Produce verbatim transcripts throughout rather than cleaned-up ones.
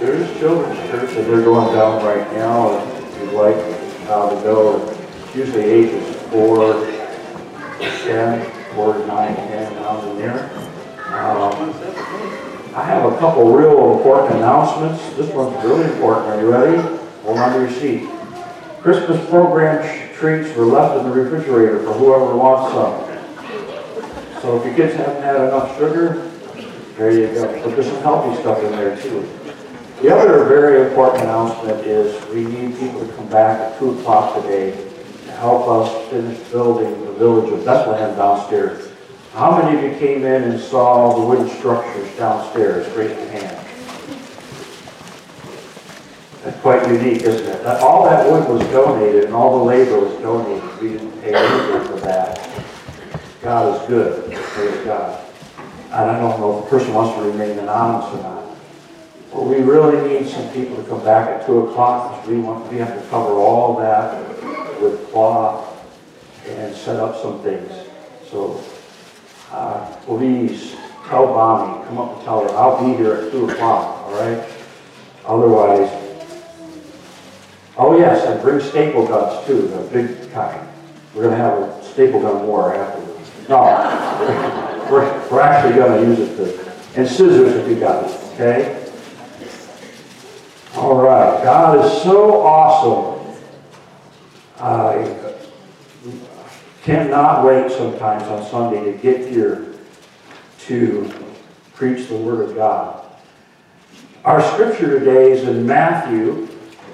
There's children's church that they're going down right now. If you'd like uh, to go, it's usually ages four to ten, four to nine, ten, down in there. Um, I have a couple real important announcements. This one's really important. Are you ready? Hold on to your seat. Christmas program treats were left in the refrigerator for whoever wants some. So if your kids haven't had enough sugar, there you go. But there's some healthy stuff in there too. The other very important announcement is we need people to come back at two o'clock today to help us finish building the village of Bethlehem downstairs. How many of you came in and saw the wooden structures downstairs? Raise your hand. That's quite unique, isn't it? That, all that wood was donated and all the labor was donated. We didn't pay anything for that. God is good. Praise God. And I don't know if the person wants to remain anonymous or not. But we really need some people to come back at two o'clock because we want we have to cover all that with cloth and set up some things. So uh, please tell Bonnie, come up and tell her, I'll be here at two o'clock, all right? Otherwise, oh yes, and bring staple guns too, the big kind. We're going to have a staple gun war afterwards. No, we're, we're actually going to use it to, and scissors if you got it, okay? All right, God is so awesome. I cannot wait sometimes on Sunday to get here to preach the Word of God. Our scripture today is in Matthew,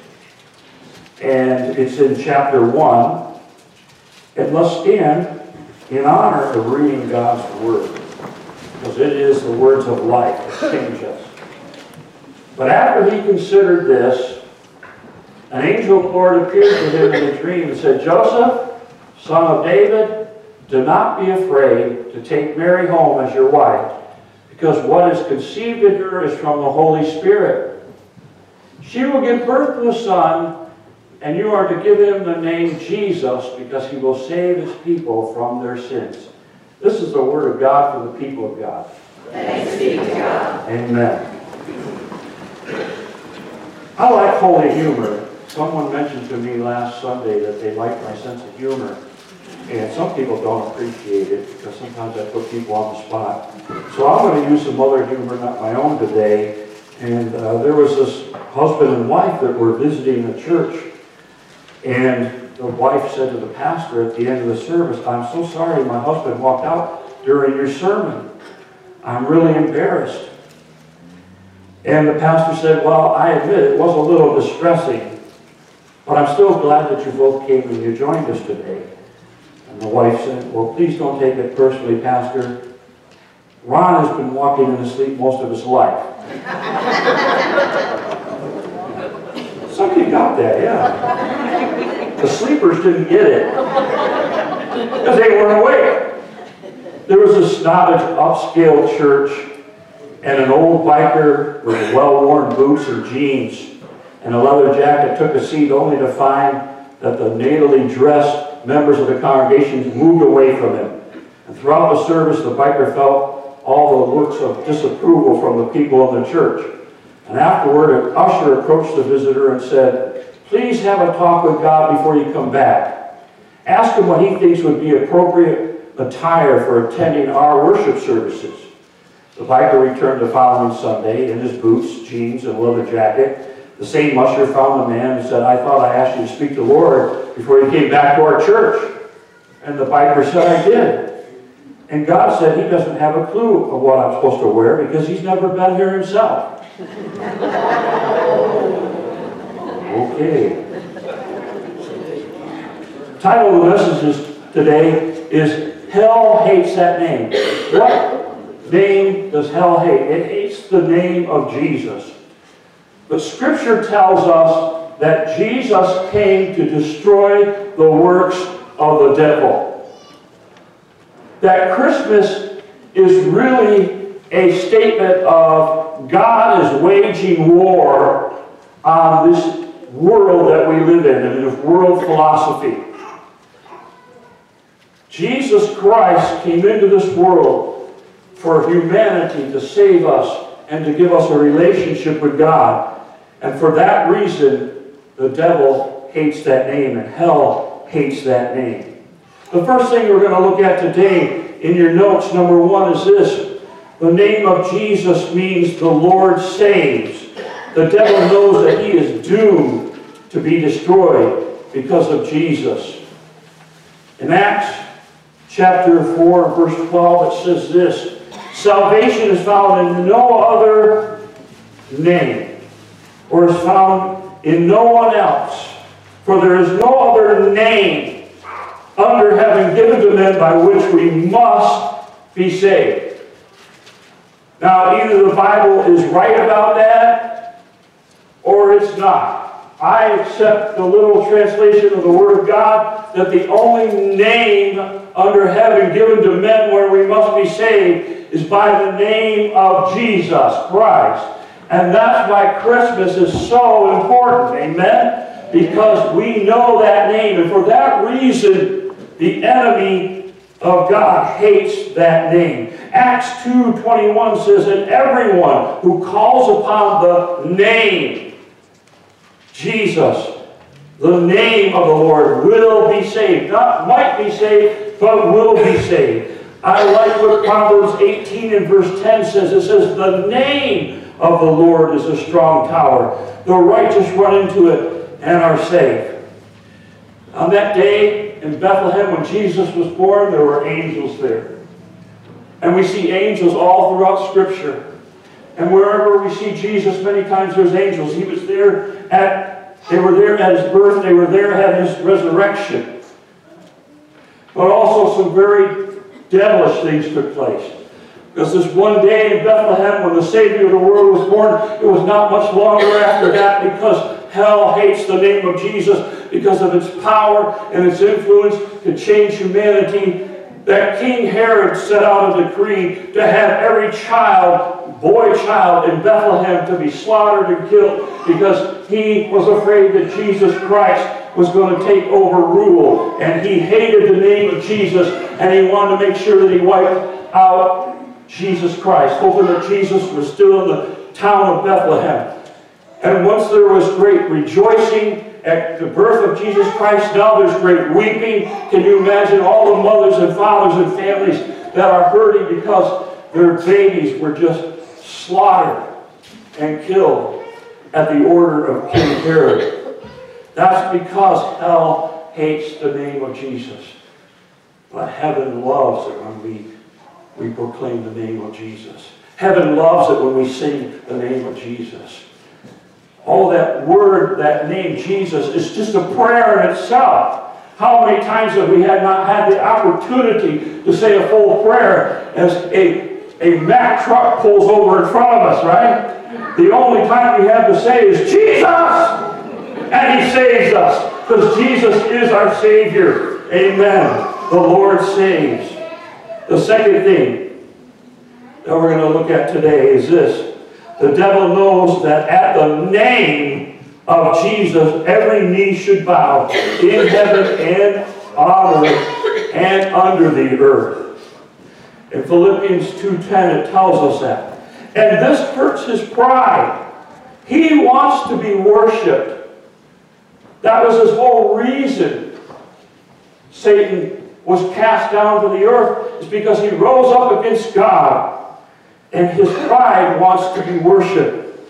and it's in chapter one. And let's stand in honor of reading God's Word, because it is the words of life that change us. But after he considered this, an angel of the Lord appeared to him in a dream and said, Joseph, son of David, do not be afraid to take Mary home as your wife, because what is conceived in her is from the Holy Spirit. She will give birth to a son, and you are to give him the name Jesus, because he will save his people from their sins. This is the word of God for the people of God. Thanks be to God. Amen. I like holy humor. Someone mentioned to me last Sunday that they like my sense of humor. And some people don't appreciate it because sometimes I put people on the spot. So I'm going to use some other humor, not my own today. And uh, there was this husband and wife that were visiting the church. And the wife said to the pastor at the end of the service, I'm so sorry my husband walked out during your sermon. I'm really embarrassed. And the pastor said, well, I admit it was a little distressing, but I'm still glad that you both came and you joined us today. And the wife said, well, please don't take it personally, Pastor. Ron has been walking in his sleep most of his life. Some of you got that, yeah. The sleepers didn't get it because they weren't awake. There was a snobbish, upscale church, and an old biker with well-worn boots and jeans and a leather jacket took a seat only to find that the natally dressed members of the congregation moved away from him. And throughout the service, the biker felt all the looks of disapproval from the people in the church. And afterward, an usher approached the visitor and said, please have a talk with God before you come back. Ask him what he thinks would be appropriate attire for attending our worship services. The biker returned the following Sunday in his boots, jeans, and leather jacket. The same usher found the man and said, I thought I asked you to speak to the Lord before you came back to our church. And the biker said, I did. And God said he doesn't have a clue of what I'm supposed to wear because he's never been here himself. Okay. The title of the message today is Hell Hates That Name. What name does hell hate? It hates the name of Jesus. But Scripture tells us that Jesus came to destroy the works of the devil. That Christmas is really a statement of God is waging war on this world that we live in, and this world philosophy. Jesus Christ came into this world for humanity to save us and to give us a relationship with God. And for that reason, the devil hates that name, and hell hates that name. The first thing we're going to look at today in your notes, number one, is this. The name of Jesus means the Lord saves. The devil knows that he is doomed to be destroyed because of Jesus. In Acts chapter four, verse twelve, it says this. Salvation is found in no other name, or is found in no one else. For there is no other name under heaven given to men by which we must be saved. Now, either the Bible is right about that, or it's not. I accept the literal translation of the Word of God that the only name under heaven given to men where we must be saved is by the name of Jesus Christ. And that's why Christmas is so important. Amen? Because we know that name. And for that reason, the enemy of God hates that name. Acts two twenty-one says, and everyone who calls upon the name Jesus, the name of the Lord, will be saved. Not might be saved, but will be saved. I like what Proverbs eighteen and verse ten says. It says, the name of the Lord is a strong tower. The righteous run into it and are safe. On that day in Bethlehem when Jesus was born, there were angels there. And we see angels all throughout Scripture. And wherever we see Jesus, many times there's angels. He was there at, they were there at his birth, they were there at his resurrection. But also some very devilish things took place. Because this one day in Bethlehem when the Savior of the world was born, it was not much longer after that, because hell hates the name of Jesus because of its power and its influence to change humanity, that King Herod set out a decree to have every child, boy child in Bethlehem to be slaughtered and killed because he was afraid that Jesus Christ was going to take over rule. And he hated the name of Jesus, and he wanted to make sure that he wiped out Jesus Christ, hoping that Jesus was still in the town of Bethlehem. And once there was great rejoicing at the birth of Jesus Christ, now there's great weeping. Can you imagine all the mothers and fathers and families that are hurting because their babies were just slaughtered and killed at the order of King Herod? That's because hell hates the name of Jesus. But heaven loves it when we, we proclaim the name of Jesus. Heaven loves it when we sing the name of Jesus. Oh, that word, that name, Jesus, is just a prayer in itself. How many times have we had not had the opportunity to say a full prayer as a, a Mack truck pulls over in front of us, right? The only time we have to say is, Jesus! And he saves us, because Jesus is our Savior. Amen. The Lord saves. The second thing that we're going to look at today is this. The devil knows that at the name of Jesus, every knee should bow in heaven and on earth and under the earth. In Philippians two ten, it tells us that. And this hurts his pride. He wants to be worshipped. That was his whole reason Satan was cast down to the earth, is because he rose up against God. And his pride wants to be worshipped.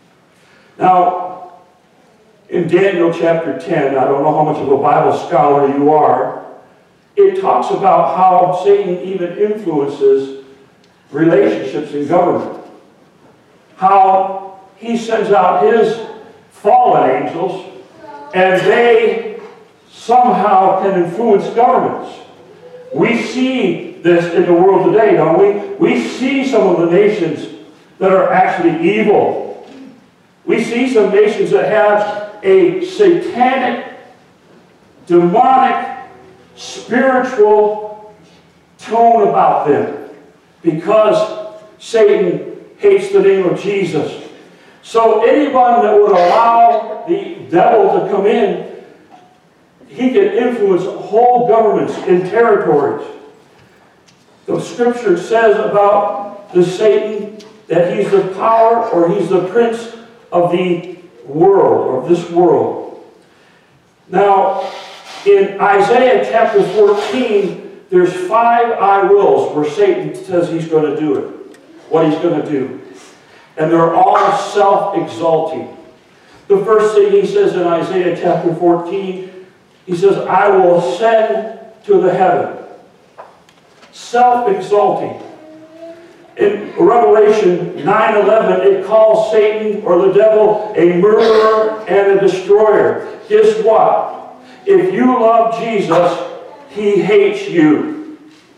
Now, in Daniel chapter ten, I don't know how much of a Bible scholar you are, it talks about how Satan even influences relationships in government. How he sends out his fallen angels, and they somehow can influence governments. We see this in the world today, don't we? We see some of the nations that are actually evil. We see some nations that have a satanic, demonic, spiritual tone about them because Satan hates the name of Jesus. So anyone that would allow the devil to come in, he can influence whole governments in territories. The Scripture says about the Satan that he's the power, or he's the prince of the world, or this world. Now, in Isaiah chapter fourteen, there's five I wills where Satan says he's going to do it, what he's going to do. And they're all self-exalting. The first thing he says in Isaiah chapter fourteen, he says, I will ascend to the heaven. Self-exalting. In Revelation nine eleven, it calls Satan, or the devil, a murderer and a destroyer. Guess what? If you love Jesus, he hates you.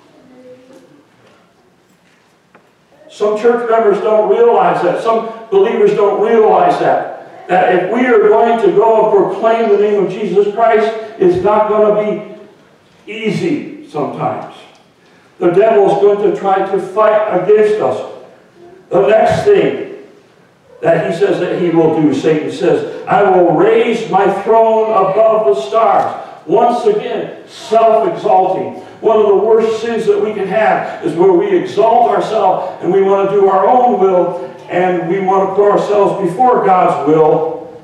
Some church members don't realize that. Some believers don't realize that. That if we are going to go and proclaim the name of Jesus Christ, it's not going to be easy sometimes. The devil is going to try to fight against us. The next thing that he says that he will do, Satan says, I will raise my throne above the stars. Once again, self-exalting. One of the worst sins that we can have is where we exalt ourselves and we want to do our own will and we want to put ourselves before God's will.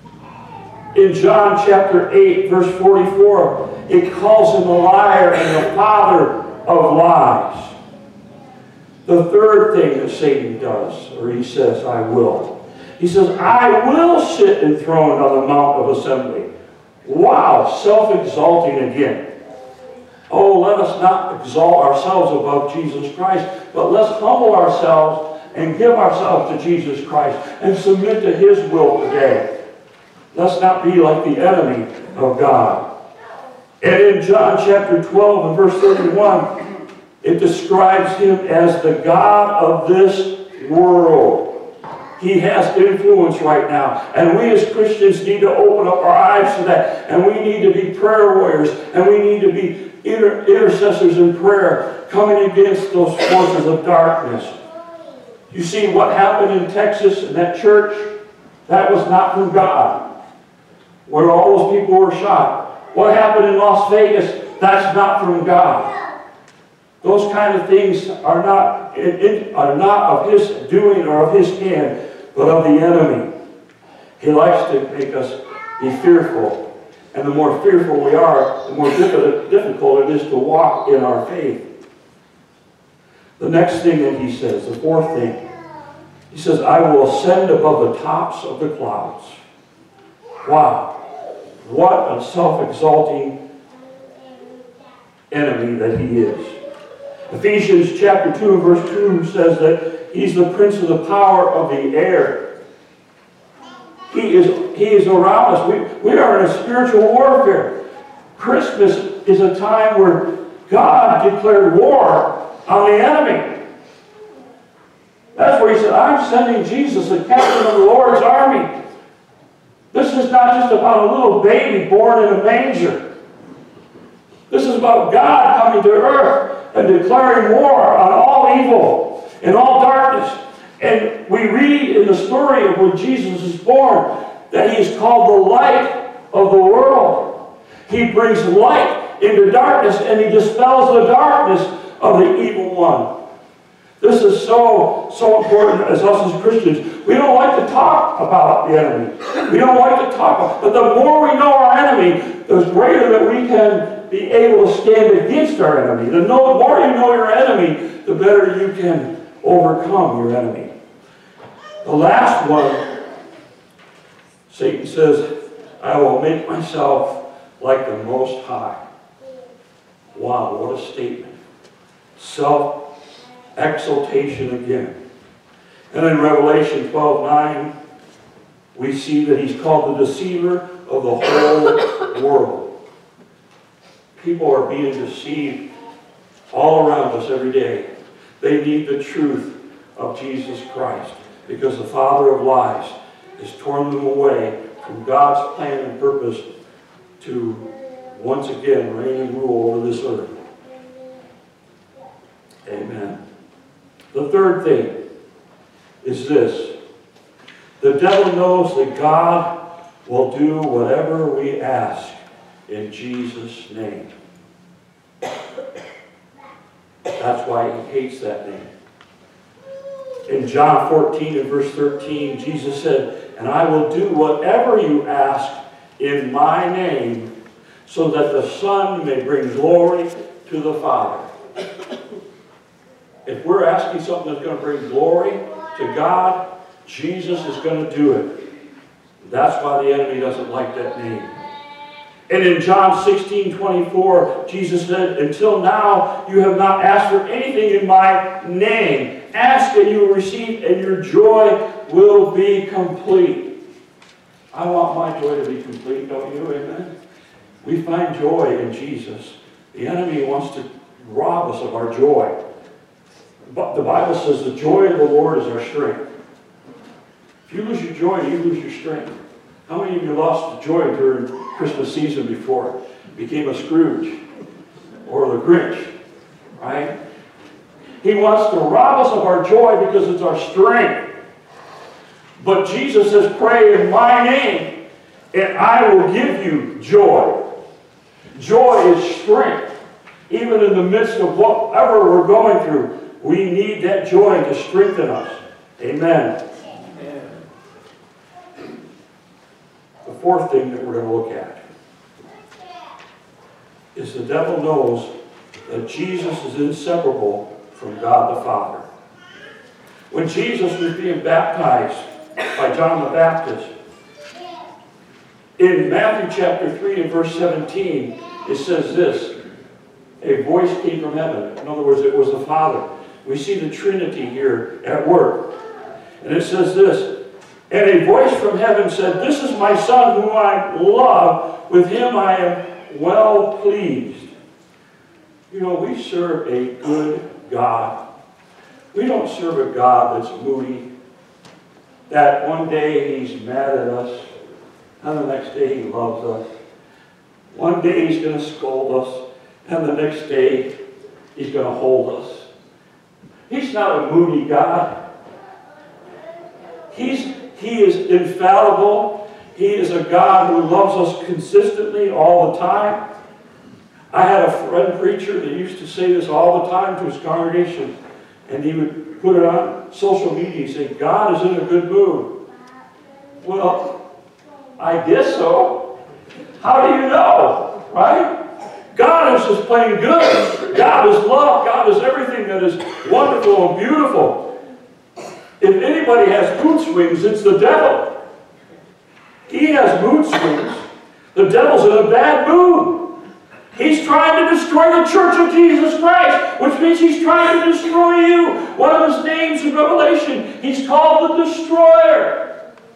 In John chapter eight, verse forty-four, it calls him a liar and the father of lies. The third thing that Satan does, or he says, I will. He says, I will sit enthroned on the mount of assembly. Wow, self-exalting again. Oh, let us not exalt ourselves above Jesus Christ, but let's humble ourselves and give ourselves to Jesus Christ and submit to his will today. Let's not be like the enemy of God. And in John chapter twelve and verse thirty-one, it describes him as the God of this world. He has influence right now. And we as Christians need to open up our eyes to that. And we need to be prayer warriors. And we need to be inter intercessors in prayer, coming against those forces of darkness. You see what happened in Texas in that church? That was not from God, where all those people were shot. What happened in Las Vegas? That's not from God. Those kind of things are not, are not of his doing or of his hand, but of the enemy. He likes to make us be fearful. And the more fearful we are, the more difficult it is to walk in our faith. The next thing that he says, the fourth thing, he says, I will ascend above the tops of the clouds. Wow. What a self-exalting enemy that he is. Ephesians chapter two, verse two says that he's the prince of the power of the air. He is, he is around us. We, we are in a spiritual warfare. Christmas is a time where God declared war on the enemy. That's where he said, I'm sending Jesus, the captain of the Lord's army. This is not just about a little baby born in a manger. This is about God coming to earth and declaring war on all evil and all darkness. And we read in the story of when Jesus is born that he is called the light of the world. He brings light into darkness and he dispels the darkness of the evil one. This is so, so important as us as Christians. We don't like to talk about the enemy. We don't like to talk about, but the more we know our enemy, the greater that we can be able to stand against our enemy. The more you know your enemy, the better you can overcome your enemy. The last one, Satan says, I will make myself like the Most High. Wow, what a statement. Self-exaltation again. And in Revelation twelve nine, we see that he's called the deceiver of the whole world. People are being deceived all around us every day. They need the truth of Jesus Christ because the father of lies has torn them away from God's plan and purpose to once again reign and rule over this earth. Amen. The third thing is this. The devil knows that God will do whatever we ask in Jesus' name. That's why he hates that name. In John fourteen and verse thirteen, Jesus said, "And I will do whatever you ask in my name, so that the Son may bring glory to the Father." If we're asking something that's going to bring glory to God, Jesus is going to do it. That's why the enemy doesn't like that name. And in John sixteen twenty-four, Jesus said, "Until now you have not asked for anything in my name. Ask and you will receive, and your joy will be complete." I want my joy to be complete, don't you? Amen? We find joy in Jesus. The enemy wants to rob us of our joy. But the Bible says the joy of the Lord is our strength. If you lose your joy, you lose your strength. How many of you lost the joy during Christmas season before? Became a Scrooge or the Grinch, right? He wants to rob us of our joy because it's our strength. But Jesus says, "Pray in my name, and I will give you joy." Joy is strength. Even in the midst of whatever we're going through, we need that joy to strengthen us. Amen. Amen. The fourth thing that we're going to look at is the devil knows that Jesus is inseparable from God the Father. When Jesus was being baptized by John the Baptist, in Matthew chapter three and verse seventeen, it says this: "A voice came from heaven." In other words, it was the Father. We see the Trinity here at work. And it says this: "And a voice from heaven said, 'This is my Son whom I love. With him I am well pleased.'" You know, we serve a good God. We don't serve a God that's moody, that one day he's mad at us, and the next day he loves us. One day he's going to scold us, and the next day he's going to hold us. He's not a moody God. He's, he is infallible. He is a God who loves us consistently all the time. I had a friend preacher that used to say this all the time to his congregation, and he would put it on social media. He'd say, "God is in a good mood." Well, I guess so. How do you know, right? God is just plain good. God is love. God is everything that is wonderful and beautiful. If anybody has mood swings, it's the devil. He has mood swings. The devil's in a bad mood. He's trying to destroy the church of Jesus Christ, which means he's trying to destroy you. One of his names in Revelation, he's called the Destroyer.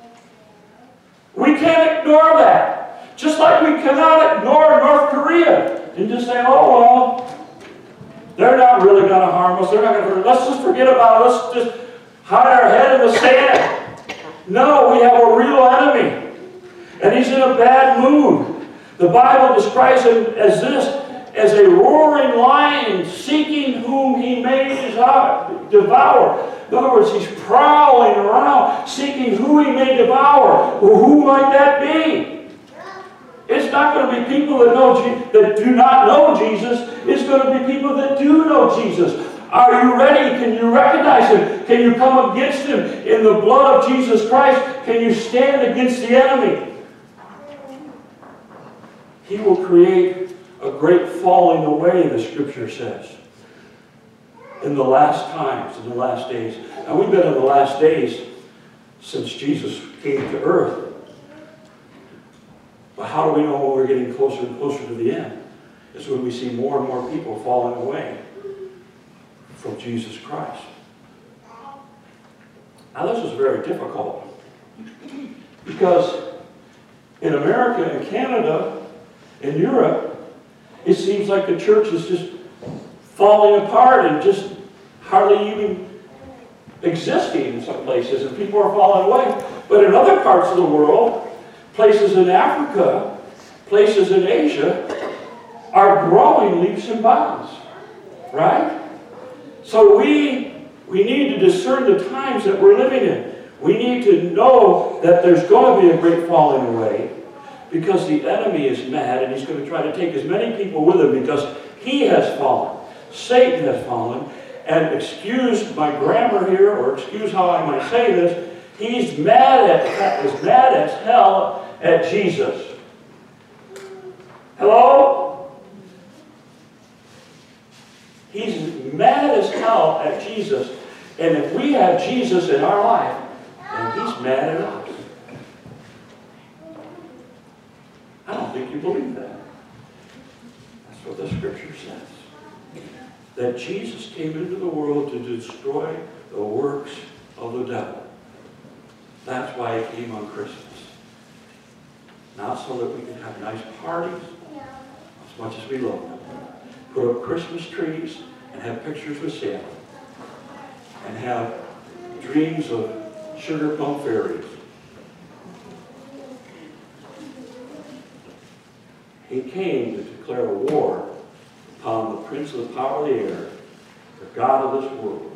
We can't ignore that. Just like we cannot ignore North Korea and just say, "Oh, well, they're not really going to harm us. They're not going to hurt us. Let's just forget about it. Let's just hide our head in the sand." No, we have a real enemy. And he's in a bad mood. The Bible describes him as this, as a roaring lion seeking whom he may devour. In other words, he's prowling around seeking who he may devour. Well, who might that be? It's not going to be people that know that do not know Jesus. It's going to be people that do know Jesus. Are you ready? Can you recognize him? Can you come against him in the blood of Jesus Christ? Can you stand against the enemy? He will create a great falling away, the Scripture says, in the last times, in the last days. Now, we've been in the last days since Jesus came to earth. But how do we know when we're getting closer and closer to the end? It's when we see more and more people falling away from Jesus Christ. Now, this is very difficult because in America and Canada, in Europe, it seems like the church is just falling apart and just hardly even existing in some places, and people are falling away. But in other parts of the world, places in Africa, places in Asia, are growing leaps and bounds, right? So we, we need to discern the times that we're living in. We need to know that there's going to be a great falling away, because the enemy is mad and he's going to try to take as many people with him because he has fallen. Satan has fallen. And excuse my grammar here, or excuse how I might say this, he's mad at, as mad as hell at Jesus. Hello? He's mad as hell at Jesus. And if we have Jesus in our life, then he's mad at us. I don't think you believe that. That's what the scripture says. That Jesus came into the world to destroy the works of the devil. That's why he came on Christmas. Not so that we can have nice parties, as much as we love them. Put up Christmas trees and have pictures with Santa. And have dreams of sugar plum fairies. He came to declare a war upon the prince of the power of the air, the God of this world.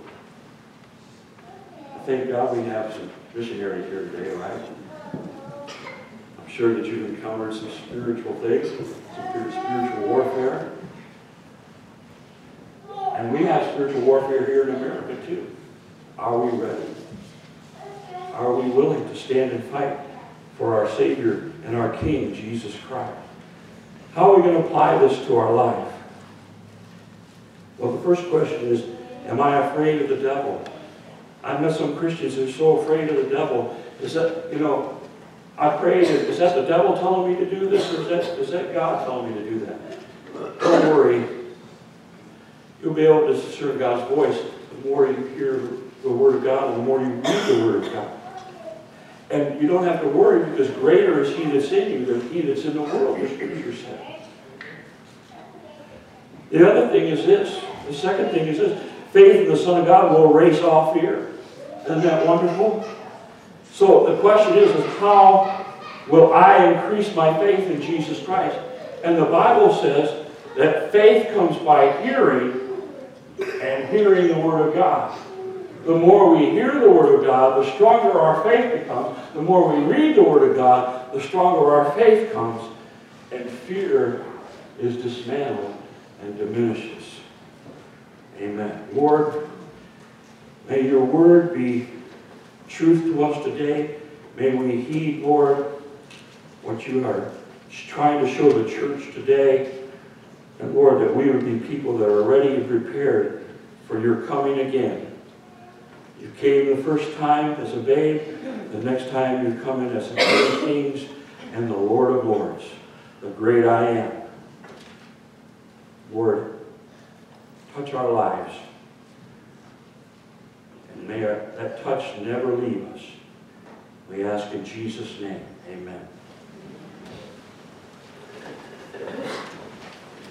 I thank God we have some missionaries here today, right? I'm sure that you've encountered some spiritual things, some spiritual warfare. And we have spiritual warfare here in America too. Are we ready? Are we willing to stand and fight for our Savior and our King, Jesus Christ? How are we going to apply this to our life? Well, the first question is, am I afraid of the devil? I've met some Christians who are so afraid of the devil. Is that, you know, I pray, is that the devil telling me to do this, or is that, is that God telling me to do that? Don't worry. You'll be able to discern God's voice the more you hear the Word of God and the more you read the Word of God. And you don't have to worry, because greater is He that's in you than he that's in the world, the Scripture says. The other thing is this. The second thing is this. Faith in the Son of God will erase all fear. Isn't that wonderful? So the question is, is how will I increase my faith in Jesus Christ? And the Bible says that faith comes by hearing, and hearing the Word of God. The more we hear the Word of God, the stronger our faith becomes. The more we read the Word of God, the stronger our faith comes. And fear is dismantled and diminishes. Amen. Lord, may your Word be truth to us today. May we heed, Lord, what you are trying to show the church today. And Lord, that we would be people that are ready and prepared for your coming again. You came the first time as a babe. The next time you come in as the King of Kings and the Lord of Lords, the great I am. Lord, touch our lives. And may our, that touch never leave us. We ask in Jesus' name. Amen.